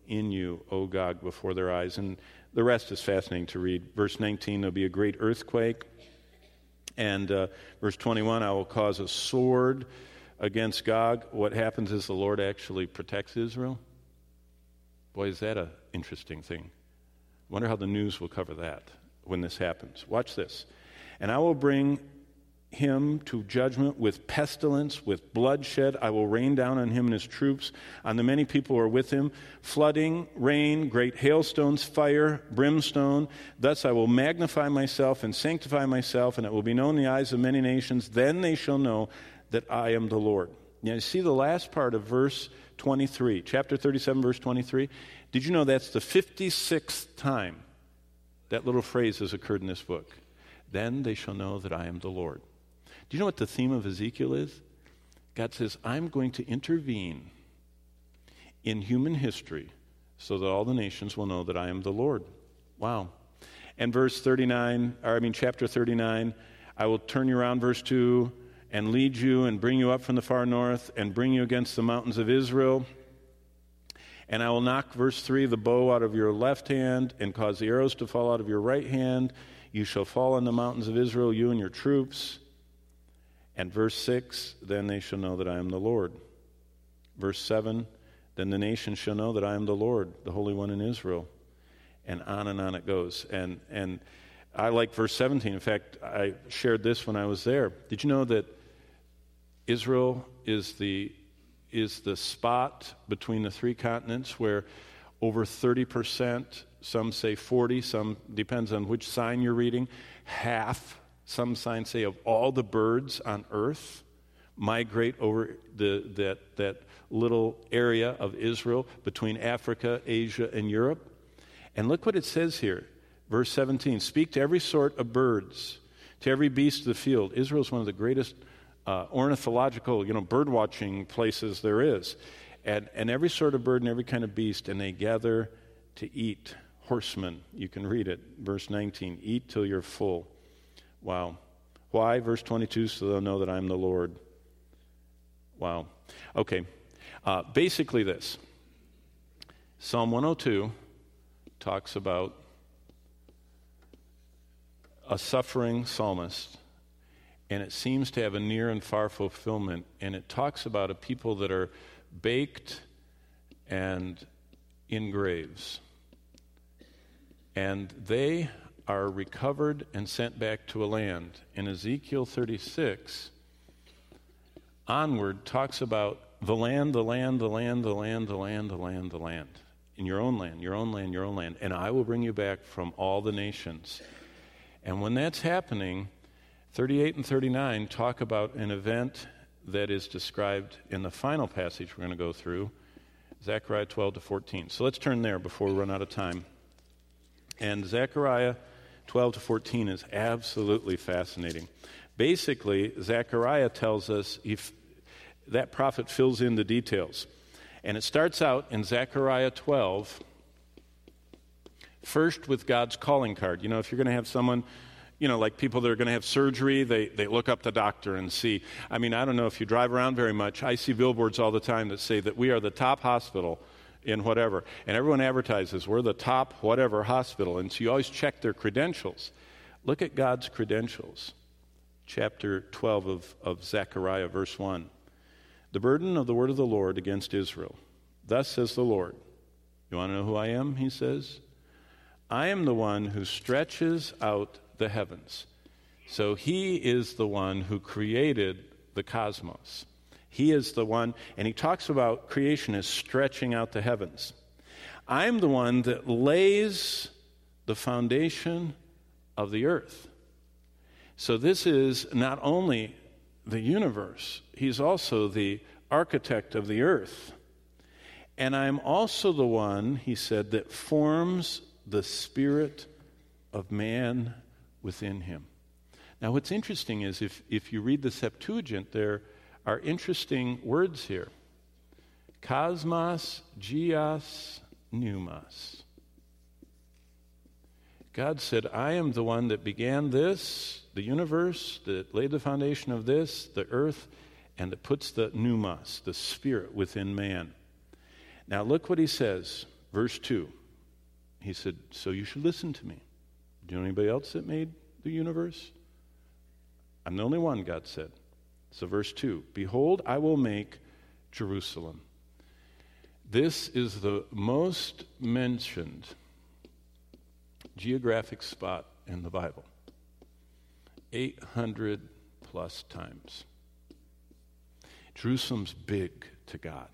in you, O Gog, before their eyes. And the rest is fascinating to read. Verse nineteen, there'll be a great earthquake. And uh, verse twenty-one, I will cause a sword against Gog. What happens is the Lord actually protects Israel. Boy, is that an interesting thing. I wonder how the news will cover that when this happens. Watch this. And I will bring him to judgment with pestilence, with bloodshed. I will rain down on him and his troops, on the many people who are with him, flooding, rain, great hailstones, fire, brimstone. Thus I will magnify myself and sanctify myself, and it will be known in the eyes of many nations. Then they shall know that I am the Lord. Now, you see the last part of verse twenty-three, chapter thirty-seven, verse twenty-three. Did you know that's the fifty-sixth time that little phrase has occurred in this book? Then they shall know that I am the Lord. Do you know what the theme of Ezekiel is? God says, I'm going to intervene in human history so that all the nations will know that I am the Lord. Wow. And verse thirty-nine, or I mean chapter thirty-nine, I will turn you around, verse two, and lead you and bring you up from the far north and bring you against the mountains of Israel. And I will knock, verse three, the bow out of your left hand and cause the arrows to fall out of your right hand. You shall fall on the mountains of Israel, you and your troops. And verse six, then they shall know that I am the Lord. Verse seven, then the nations shall know that I am the Lord, the Holy One in Israel. And on and on it goes. And and I like verse seventeen. In fact, I shared this when I was there. Did you know that Israel is the is the spot between the three continents where over thirty percent, some say forty, some depends on which sign you're reading, half, some signs say, of all the birds on earth migrate over the that that little area of Israel between Africa, Asia, and Europe. And look what it says here, verse seventeen, speak to every sort of birds, to every beast of the field. Israel is one of the greatest uh, ornithological, you know, bird watching places there is. And, and every sort of bird and every kind of beast, and they gather to eat. Horsemen, you can read it, verse nineteen, eat till you're full. Wow. Why? Verse twenty-two, so they'll know that I'm the Lord. Wow. Okay. Uh, basically this. Psalm one oh two talks about a suffering psalmist, and it seems to have a near and far fulfillment, and it talks about a people that are baked and in graves. And they are recovered and sent back to a land. In Ezekiel thirty-six, onward talks about the land, the land, the land, the land, the land, the land, the land. In your own land, your own land, your own land. And I will bring you back from all the nations. And when that's happening, thirty-eight and thirty-nine talk about an event that is described in the final passage we're going to go through, Zechariah twelve to fourteen. So let's turn there before we run out of time. And Zechariah twelve to fourteen is absolutely fascinating. Basically, Zechariah tells us, if that prophet fills in the details. And it starts out in Zechariah twelve, first with God's calling card. You know, if you're going to have someone, you know, like people that are going to have surgery, they, they look up the doctor and see. I mean, I don't know if you drive around very much. I see billboards all the time that say that we are the top hospital in whatever. And everyone advertises, we're the top whatever hospital. And so you always check their credentials. Look at God's credentials. Chapter twelve of, of Zechariah, verse one. The burden of the word of the Lord against Israel. Thus says the Lord. You want to know who I am, he says? I am the one who stretches out the heavens. So he is the one who created the cosmos. He is the one, and he talks about creation as stretching out the heavens. I'm the one that lays the foundation of the earth. So this is not only the universe, he's also the architect of the earth. And I'm also the one, he said, that forms the spirit of man within him. Now what's interesting is if, if you read the Septuagint, there are interesting words here. Cosmos, geos, pneumos. God said, I am the one that began this, the universe, that laid the foundation of this, the earth, and that puts the pneumos, the spirit, within man. Now look what he says, verse two, he said, so you should listen to me. Do you know anybody else that made the universe? I'm the only one, God said. So verse two, behold, I will make Jerusalem. This is the most mentioned geographic spot in the Bible. eight hundred plus times. Jerusalem's big to God.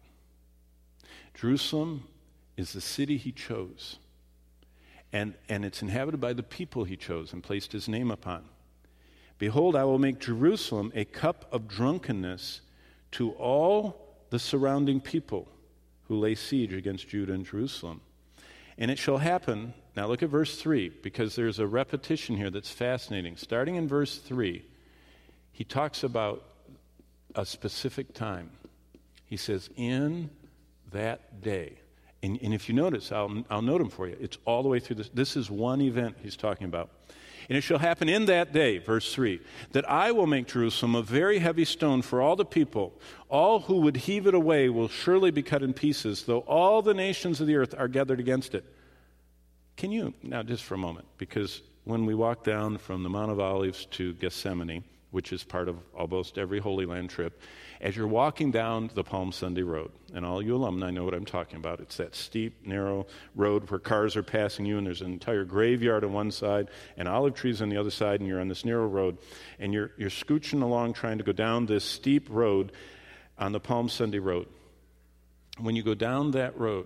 Jerusalem is the city he chose. And, and it's inhabited by the people he chose and placed his name upon. Behold, I will make Jerusalem a cup of drunkenness to all the surrounding people who lay siege against Judah and Jerusalem. And it shall happen, now look at verse three, because there's a repetition here that's fascinating. Starting in verse three, he talks about a specific time. He says, in that day. And, and if you notice, I'll, I'll note them for you. It's all the way through this. This is one event he's talking about. And it shall happen in that day, verse three, that I will make Jerusalem a very heavy stone for all the people. All who would heave it away will surely be cut in pieces, though all the nations of the earth are gathered against it. Can you, now just for a moment, because when we walk down from the Mount of Olives to Gethsemane, which is part of almost every Holy Land trip, as you're walking down the Palm Sunday Road, and all you alumni know what I'm talking about, it's that steep, narrow road where cars are passing you, and there's an entire graveyard on one side and olive trees on the other side, and you're on this narrow road, and you're, you're scooching along trying to go down this steep road on the Palm Sunday Road. When you go down that road,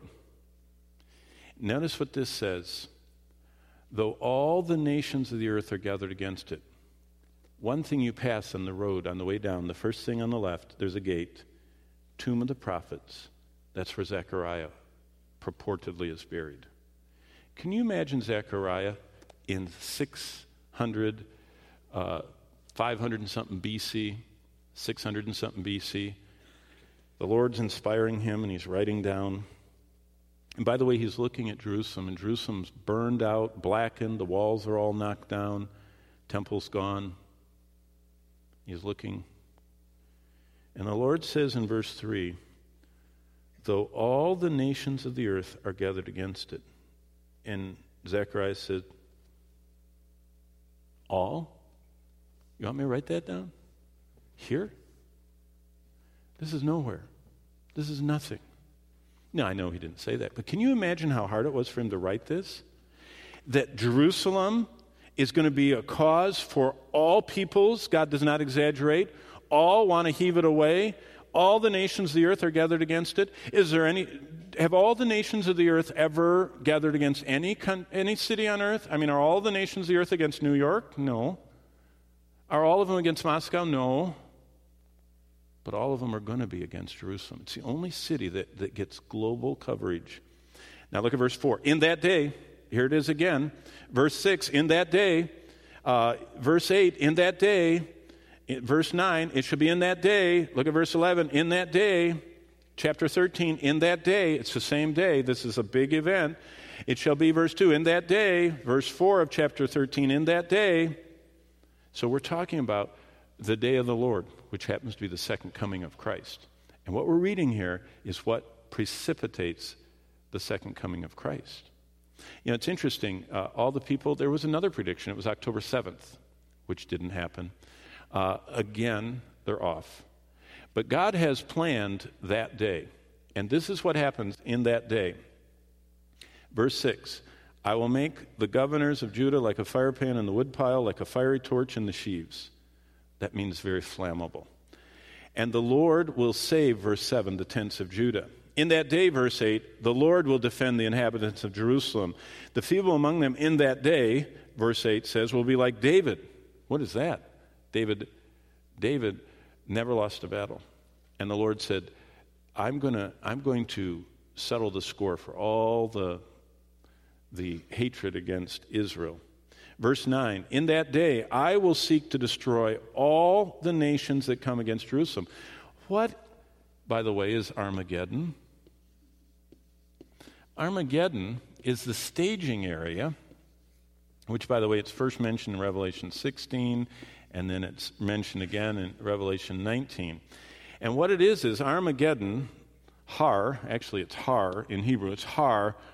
notice what this says. Though all the nations of the earth are gathered against it, one thing you pass on the road on the way down, the first thing on the left, there's a gate, tomb of the prophets. That's where Zechariah purportedly is buried. Can you imagine Zechariah in six hundred, uh, five hundred and something B C, six hundred and something B C? The Lord's inspiring him and he's writing down. And by the way, he's looking at Jerusalem, and Jerusalem's burned out, blackened, the walls are all knocked down, temple's gone. He's looking. And the Lord says in verse three, though all the nations of the earth are gathered against it. And Zechariah said, all? You want me to write that down? Here? This is nowhere. This is nothing. Now, I know he didn't say that, but can you imagine how hard it was for him to write this? That Jerusalem is going to be a cause for all peoples. God does not exaggerate. All want to heave it away. All the nations of the earth are gathered against it. Is there any, have all the nations of the earth ever gathered against any, any city on earth? I mean, are all the nations of the earth against New York? No. Are all of them against Moscow? No. But all of them are going to be against Jerusalem. It's the only city that, that gets global coverage. Now look at verse four. In that day, here it is again. Verse six, in that day. Uh, verse eight, in that day. In verse nine, it shall be in that day. Look at verse eleven, in that day. Chapter thirteen, in that day. It's the same day. This is a big event. It shall be, verse two, in that day. Verse four of chapter thirteen, in that day. So we're talking about the day of the Lord, which happens to be the second coming of Christ. And what we're reading here is what precipitates the second coming of Christ. You know, it's interesting. Uh, all the people, there was another prediction. It was October seventh, which didn't happen. Uh, again, they're off. But God has planned that day. And this is what happens in that day. Verse six, I will make the governors of Judah like a firepan in the woodpile, like a fiery torch in the sheaves. That means very flammable. And the Lord will save, verse seven, the tents of Judah. In that day, verse eight, the Lord will defend the inhabitants of Jerusalem. The feeble among them in that day, verse eight says, will be like David. What is that? David, David never lost a battle. And the Lord said, I'm gonna, I'm going to settle the score for all the, the hatred against Israel. Verse nine, in that day I will seek to destroy all the nations that come against Jerusalem. What, by the way, is Armageddon? Armageddon is the staging area, which, by the way, it's first mentioned in Revelation sixteen, and then it's mentioned again in Revelation nineteen. And what it is is Armageddon, Har, actually it's Har in Hebrew, it's Har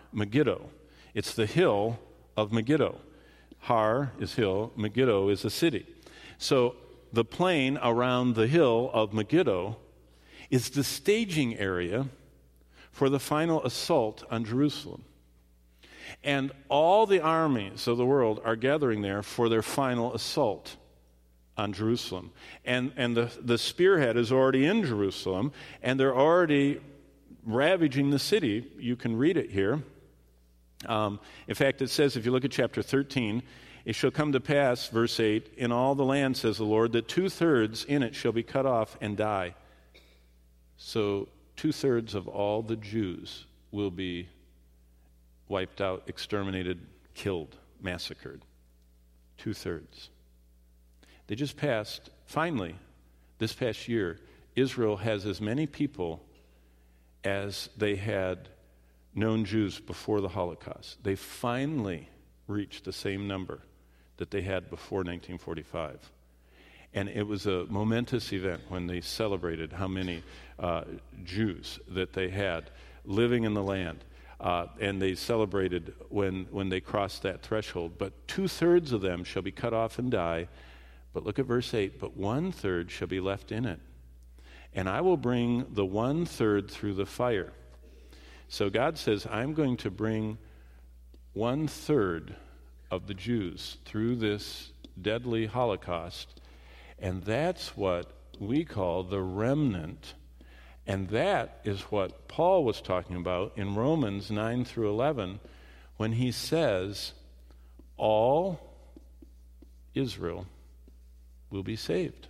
Megiddo. It's the hill of Megiddo. Har is hill, Megiddo is a city. So the plain around the hill of Megiddo is the staging area for the final assault on Jerusalem. And all the armies of the world are gathering there for their final assault on Jerusalem. And, and the, the spearhead is already in Jerusalem, and they're already ravaging the city. You can read it here. Um, in fact, it says, if you look at chapter thirteen, it shall come to pass, verse eight, in all the land, says the Lord, that two-thirds in it shall be cut off and die. So two-thirds of all the Jews will be wiped out, exterminated, killed, massacred. Two-thirds. They just passed, finally, this past year, Israel has as many people as they had known Jews before the Holocaust. They finally reached the same number that they had before nineteen forty-five. And it was a momentous event when they celebrated how many uh, Jews that they had living in the land. Uh, and they celebrated when, when they crossed that threshold. But two-thirds of them shall be cut off and die. But look at verse eight. But one-third shall be left in it. And I will bring the one-third through the fire. So God says, I'm going to bring one-third of the Jews through this deadly Holocaust. And that's what we call the remnant. And that is what Paul was talking about in Romans nine through eleven when he says, all Israel will be saved.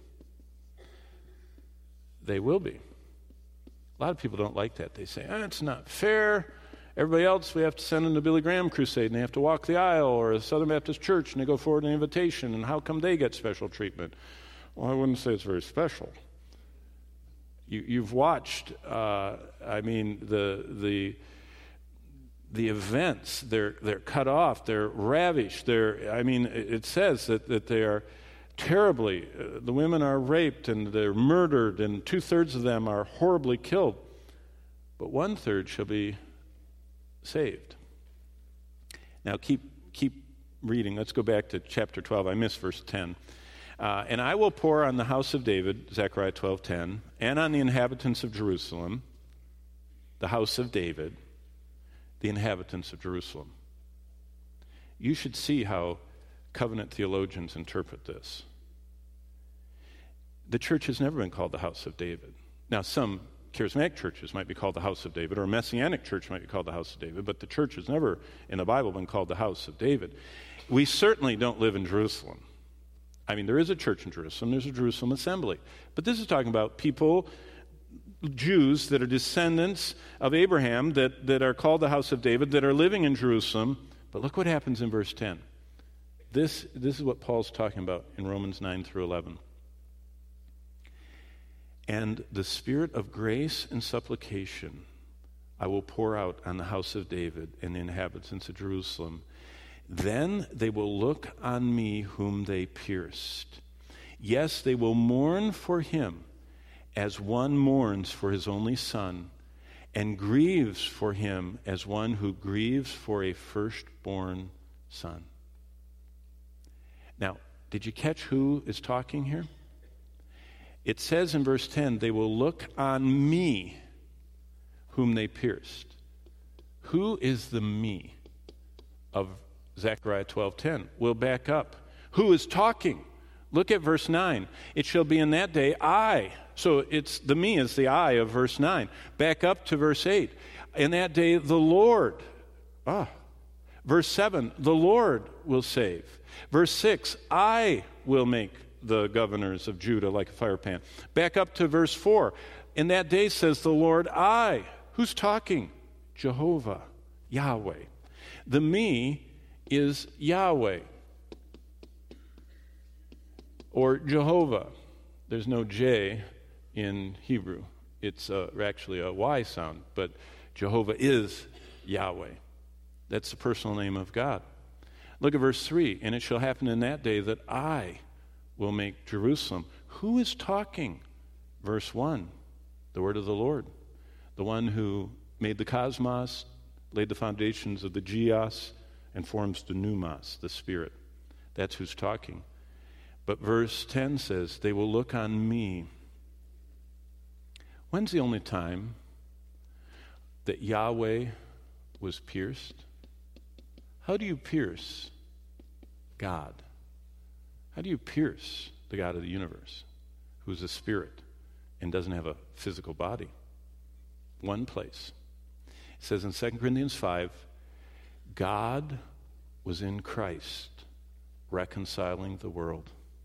They will be. A lot of people don't like that. They say, ah, it's not fair. Everybody else, we have to send them to Billy Graham crusade, and they have to walk the aisle, or a Southern Baptist church, and they go forward an invitation, and how come they get special treatment? Well, I wouldn't say it's very special. You, you've watched, uh, I mean, the the the events. They're they're cut off. They're ravished. They're. I mean, it says that that they are terribly. Uh, the women are raped and they're murdered, and two thirds of them are horribly killed. But one third shall be saved. Now keep keep reading. Let's go back to chapter twelve. I missed verse ten. Uh, and I will pour on the house of David, Zechariah twelve ten, and on the inhabitants of Jerusalem, the house of David, the inhabitants of Jerusalem. You should see how covenant theologians interpret this. The church has never been called the house of David. Now, some charismatic churches might be called the house of David, or a messianic church might be called the house of David, but the church has never, in the Bible, been called the house of David. We certainly don't live in Jerusalem. I mean, there is a church in Jerusalem. There's a Jerusalem assembly. But this is talking about people, Jews that are descendants of Abraham, that, that are called the house of David, that are living in Jerusalem. But look what happens in verse ten. This, this is what Paul's talking about in Romans nine through eleven. And the spirit of grace and supplication I will pour out on the house of David and the inhabitants of Jerusalem. Then they will look on me whom they pierced. Yes, they will mourn for him as one mourns for his only son, and grieves for him as one who grieves for a firstborn son. Now, did you catch who is talking here? It says in verse ten, they will look on me whom they pierced. Who is the me of Zechariah twelve ten? We'll back up. Who is talking? Look at verse nine. It shall be in that day, I. So it's the me is the I of verse nine. Back up to verse eight. In that day, the Lord. Ah. Verse seven, the Lord will save. Verse six, I will make the governors of Judah like a firepan. Back up to verse four. In that day, says the Lord, I. Who's talking? Jehovah, Yahweh. The me is Yahweh or Jehovah. There's no J in Hebrew. It's uh, actually a Y sound, but Jehovah is Yahweh. That's the personal name of God. Look at verse three. And it shall happen in that day that I will make Jerusalem. Who is talking? Verse one, the word of the Lord. The one who made the cosmos, laid the foundations of the geos, and forms the pneumos, the spirit. That's who's talking. But verse ten says, they will look on me. When's the only time that Yahweh was pierced? How do you pierce God? How do you pierce the God of the universe, who's a spirit and doesn't have a physical body? One place. It says in Second Corinthians five, God was in Christ reconciling the world.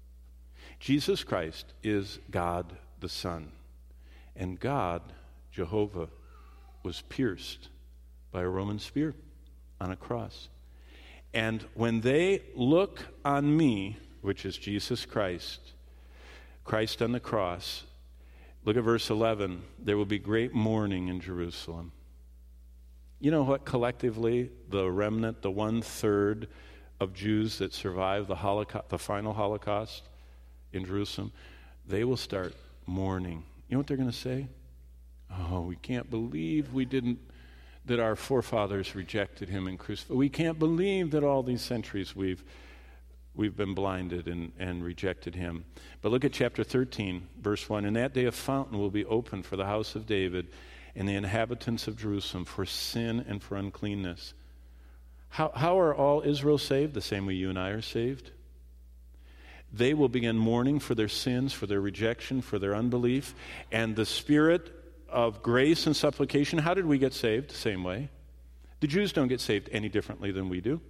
Jesus Christ is God the Son. And God, Jehovah, was pierced by a Roman spear on a cross. And when they look on me, which is Jesus Christ, Christ on the cross, look at verse eleven, there will be great mourning in Jerusalem. You know what, collectively, the remnant, the one-third of Jews that survived the Holocaust, the final Holocaust in Jerusalem, they will start mourning. You know what they're going to say? Oh, we can't believe we didn't, that our forefathers rejected him and crucified. We can't believe that all these centuries we've we've been blinded and, and rejected him. But look at chapter thirteen, verse one. In that day a fountain will be opened for the house of David and the inhabitants of Jerusalem for sin and for uncleanness. How, how are all Israel saved? The same way you and I are saved. They will begin mourning for their sins, for their rejection, for their unbelief, and the spirit of grace and supplication. How did we get saved? The same way. The Jews don't get saved any differently than we do.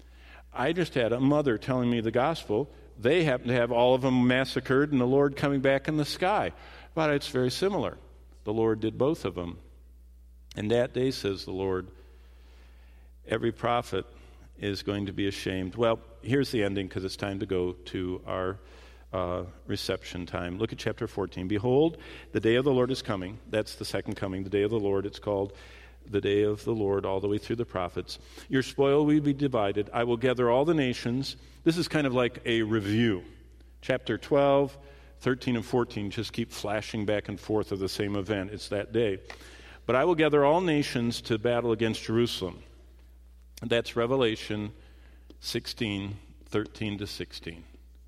I just had a mother telling me the gospel. They happen to have all of them massacred and the Lord coming back in the sky. But it's very similar. The Lord did both of them. And that day, says the Lord, every prophet is going to be ashamed. Well, here's the ending because it's time to go to our uh, reception time. Look at chapter fourteen. Behold, the day of the Lord is coming. That's the second coming, the day of the Lord. It's called the day of the Lord all the way through the prophets. Your spoil will be divided. I will gather all the nations. This is kind of like a review. Chapter twelve, thirteen, and fourteen just keep flashing back and forth of the same event. It's that day. But I will gather all nations to battle against Jerusalem. That's Revelation sixteen, thirteen to sixteen.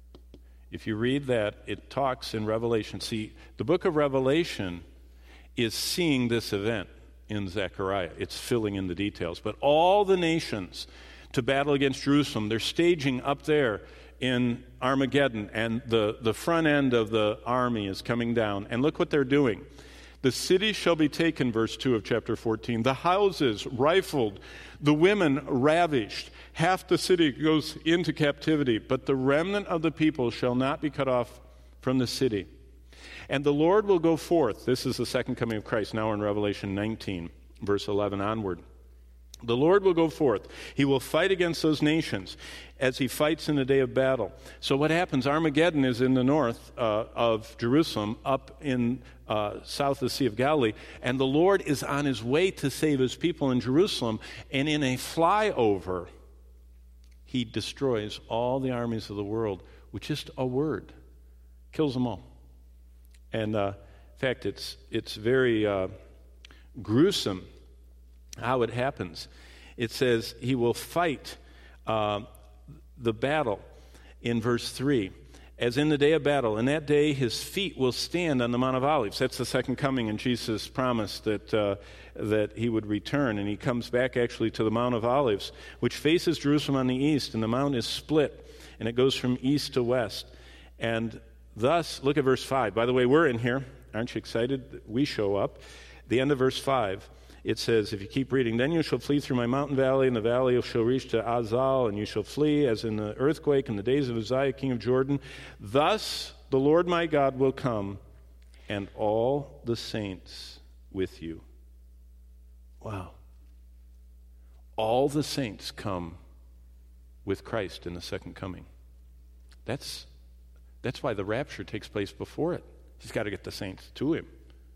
If you read that, it talks in Revelation. See, the book of Revelation is seeing this event in Zechariah. It's filling in the details. But all the nations to battle against Jerusalem, they're staging up there in Armageddon, and the, the front end of the army is coming down. And look what they're doing. The city shall be taken, verse two of chapter fourteen. The houses rifled, the women ravished. Half the city goes into captivity, but the remnant of the people shall not be cut off from the city. And the Lord will go forth. This is the second coming of Christ. Now we're in Revelation nineteen, verse eleven onward. The Lord will go forth. He will fight against those nations as he fights in the day of battle. So what happens? Armageddon is in the north uh, of Jerusalem, up in uh, south of the Sea of Galilee, and the Lord is on his way to save his people in Jerusalem, and in a flyover, he destroys all the armies of the world with just a word. Kills them all. And uh, in fact, it's, it's very uh, gruesome how it happens. It says he will fight uh, the battle in verse three. As in the day of battle, in that day his feet will stand on the Mount of Olives. That's the second coming, and Jesus promised that uh, that he would return. And he comes back actually to the Mount of Olives, which faces Jerusalem on the east, and the mount is split, and it goes from east to west. And thus, look at verse five. By the way, we're in here. Aren't you excited that we show up? The end of verse five. It says, if you keep reading, then you shall flee through my mountain valley, and the valley shall reach to Azal, and you shall flee as in the earthquake in the days of Uzziah, king of Jordan. Thus the Lord my God will come, and all the saints with you. Wow. All the saints come with Christ in the second coming. That's, that's why the rapture takes place before it. He's got to get the saints to him.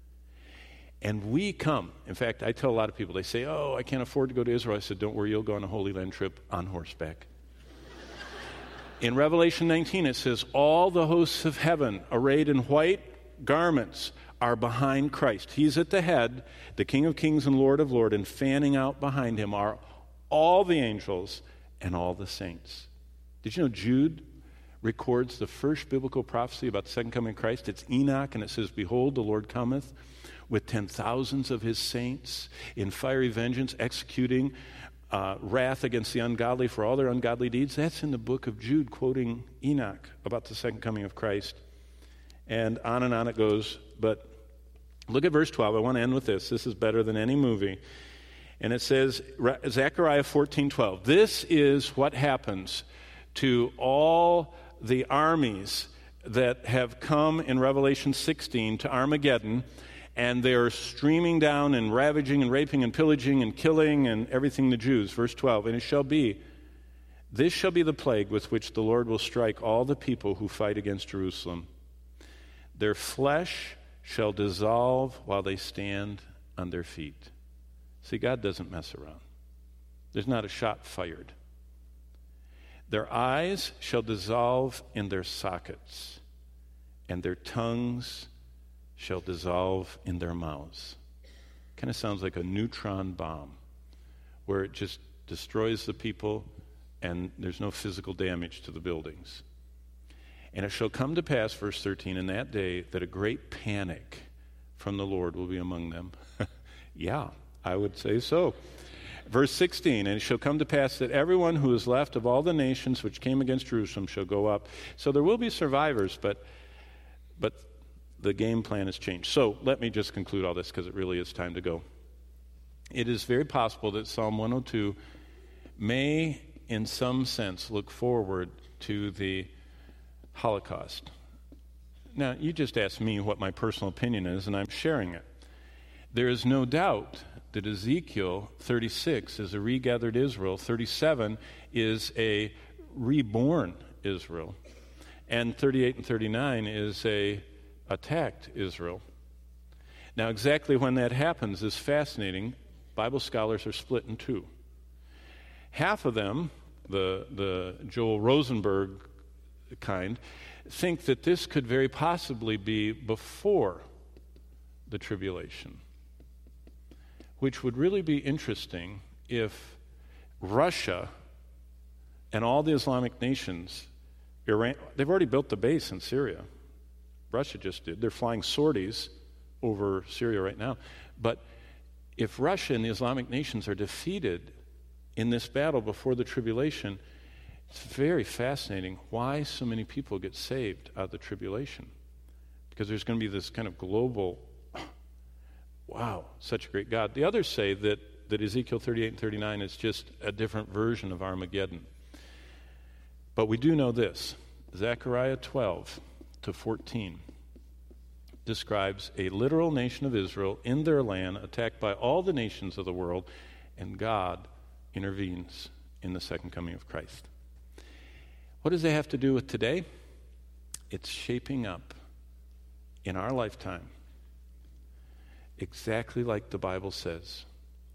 And we come. In fact, I tell a lot of people, they say, oh, I can't afford to go to Israel. I said, don't worry, you'll go on a Holy Land trip on horseback. In Revelation nineteen, it says, all the hosts of heaven, arrayed in white garments, are behind Christ. He's at the head, the King of Kings and Lord of Lords, and fanning out behind him are all the angels and all the saints. Did you know Jude records the first biblical prophecy about the second coming of Christ? It's Enoch, and it says, "Behold, the Lord cometh with ten thousands of his saints in fiery vengeance, executing uh, wrath against the ungodly for all their ungodly deeds." That's in the book of Jude, quoting Enoch about the second coming of Christ. And on and on it goes. But look at verse twelve. I want to end with this. This is better than any movie. And it says, Zechariah fourteen twelve, "This is what happens to all the armies that have come in Revelation sixteen to Armageddon, and they're streaming down and ravaging and raping and pillaging and killing and everything the Jews." Verse twelve, "And it shall be, this shall be the plague with which the Lord will strike all the people who fight against Jerusalem. Their flesh shall dissolve while they stand on their feet." See, God doesn't mess around. There's not a shot fired. "Their eyes shall dissolve in their sockets, and their tongues shall dissolve in their mouths." Kind of sounds like a neutron bomb, where it just destroys the people and there's no physical damage to the buildings. "And it shall come to pass," verse thirteen, "in that day that a great panic from the Lord will be among them." Yeah, I would say so. Verse sixteen, "And it shall come to pass that everyone who is left of all the nations which came against Jerusalem shall go up." So there will be survivors, but but the game plan has changed. So let me just conclude all this, because it really is time to go. It is very possible that Psalm one oh two may, in some sense, look forward to the Holocaust. Now, you just asked me what my personal opinion is, and I'm sharing it. There is no doubt that Ezekiel thirty-six is a regathered Israel, thirty-seven is a reborn Israel, and thirty-eight and thirty-nine is a attacked Israel. Now, exactly when that happens is fascinating. Bible scholars are split in two. Half of them, the, the Joel Rosenberg kind, think that this could very possibly be before the tribulation, which would really be interesting if Russia and all the Islamic nations, Iran, they've already built the base in Syria. Russia just did. They're flying sorties over Syria right now. But if Russia and the Islamic nations are defeated in this battle before the tribulation, it's very fascinating why so many people get saved out of the tribulation. Because there's going to be this kind of global, wow, such a great God. The others say that, that Ezekiel thirty-eight and thirty-nine is just a different version of Armageddon. But we do know this. Zechariah twelve to fourteen describes a literal nation of Israel in their land attacked by all the nations of the world, and God intervenes in the second coming of Christ. What does that have to do with today? It's shaping up in our lifetime exactly like the Bible says,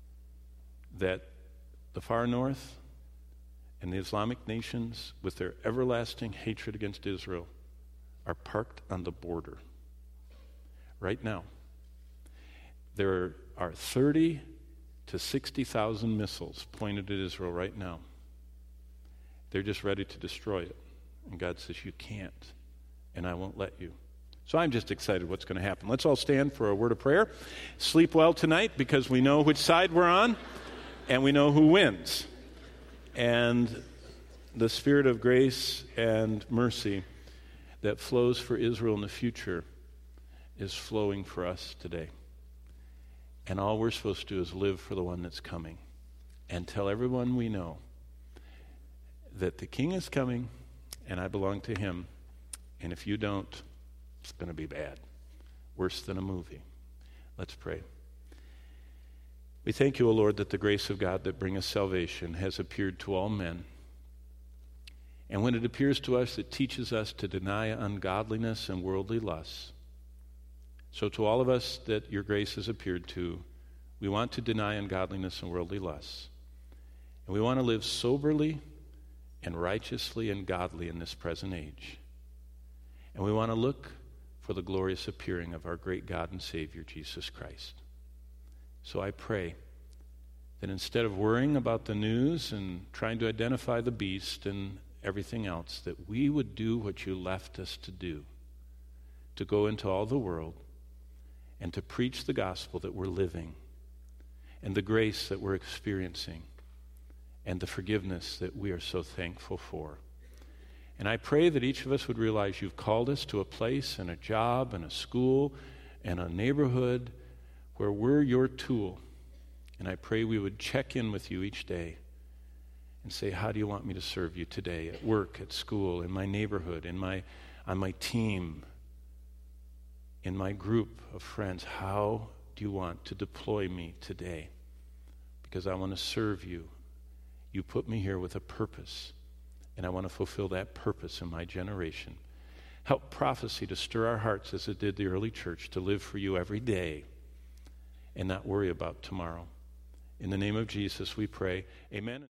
that the far north and the Islamic nations, with their everlasting hatred against Israel, are parked on the border right now. There are thirty to sixty thousand missiles pointed at Israel right now. They're just ready to destroy it. And God says, you can't, and I won't let you. So I'm just excited what's going to happen. Let's all stand for a word of prayer. Sleep well tonight, because we know which side we're on, and we know who wins. And the spirit of grace and mercy that flows for Israel in the future is flowing for us today. And all we're supposed to do is live for the one that's coming and tell everyone we know that the King is coming and I belong to him. And if you don't, it's going to be bad. Worse than a movie. Let's pray. We thank you, O Lord, that the grace of God that bringeth salvation has appeared to all men. And when it appears to us, it teaches us to deny ungodliness and worldly lusts. So to all of us that your grace has appeared to, we want to deny ungodliness and worldly lusts. And we want to live soberly and righteously and godly in this present age. And we want to look for the glorious appearing of our great God and Savior, Jesus Christ. So I pray that instead of worrying about the news and trying to identify the beast and everything else, that we would do what you left us to do, to go into all the world and to preach the gospel that we're living and the grace that we're experiencing and the forgiveness that we are so thankful for. And I pray that each of us would realize you've called us to a place and a job and a school and a neighborhood where we're your tool. And I pray we would check in with you each day and say, how do you want me to serve you today, at work, at school, in my neighborhood, in my, on my team, in my group of friends? How do you want to deploy me today? Because I want to serve you. You put me here with a purpose, and I want to fulfill that purpose in my generation. Help prophecy to stir our hearts as it did the early church, to live for you every day and not worry about tomorrow. In the name of Jesus we pray, amen.